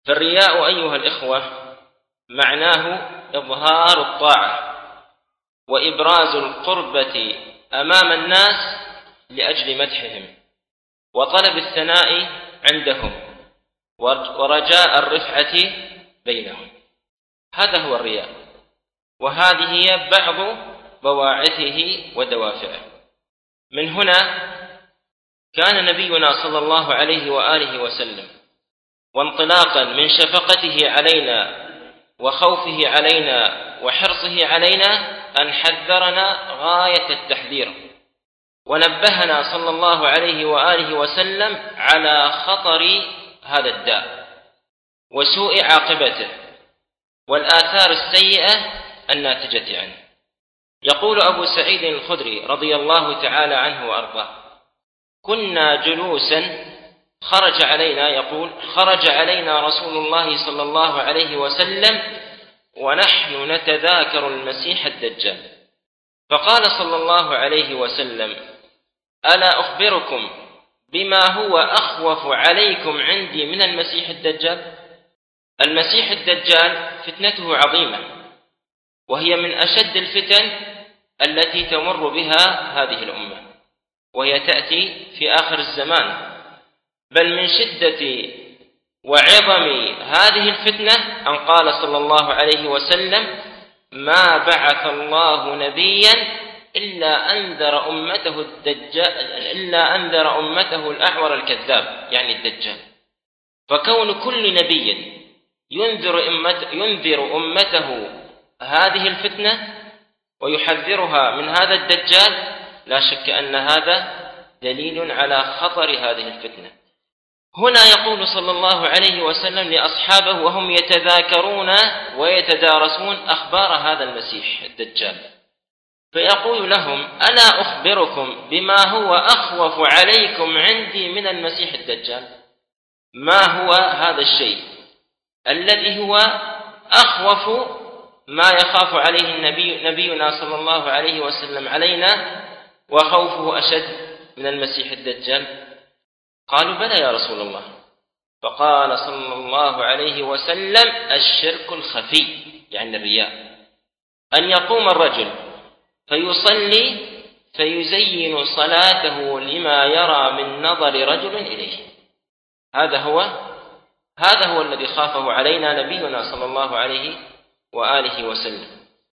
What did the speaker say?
فالرياء أيها الإخوة معناه إظهار الطاعة وإبراز القربة أمام الناس لأجل مدحهم وطلب الثناء عندهم ورجاء الرفعة بينهم. هذا هو الرياء، وهذه هي بعض بواعثه ودوافعه. من هنا كان نبينا صلى الله عليه وآله وسلم وانطلاقا من شفقته علينا وخوفه علينا وحرصه علينا أن حذرنا غاية التحذير، ونبهنا صلى الله عليه وآله وسلم على خطر هذا الداء وسوء عاقبته والآثار السيئة الناتجة عنه. يقول أبو سعيد الخدري رضي الله تعالى عنه وأرضاه: كنا جلوسا خرج علينا رسول الله صلى الله عليه وسلم ونحن نتذاكر المسيح الدجال، فقال صلى الله عليه وسلم: ألا أخبركم بما هو أخوف عليكم عندي من المسيح الدجال؟ المسيح الدجال فتنته عظيمة، وهي من أشد الفتن التي تمر بها هذه الأمة، وهي تأتي في آخر الزمان. بل من شدة وعظم هذه الفتنة أن قال صلى الله عليه وسلم: ما بعث الله نبيا إلا أنذر أمته الأعور الكذاب، يعني الدجال. فكون كل نبي ينذر أمته هذه الفتنة ويحذرها من هذا الدجال، لا شك أن هذا دليل على خطر هذه الفتنة. هنا يقول صلى الله عليه وسلم لأصحابه وهم يتذاكرون ويتدارسون أخبار هذا المسيح الدجال، فيقول لهم: ألا أخبركم بما هو أخوف عليكم عندي من المسيح الدجال؟ ما هو هذا الشيء الذي هو أخوف ما يخاف عليه نبينا صلى الله عليه وسلم علينا وخوفه أشد من المسيح الدجال؟ قالوا: بلى يا رسول الله. فقال صلى الله عليه وسلم: الشرك الخفي، يعني الرياء. أن يقوم الرجل فيصلي فيزين صلاته لما يرى من نظر رجل إليه. هذا هو الذي خافه علينا نبينا صلى الله عليه وآله وسلم.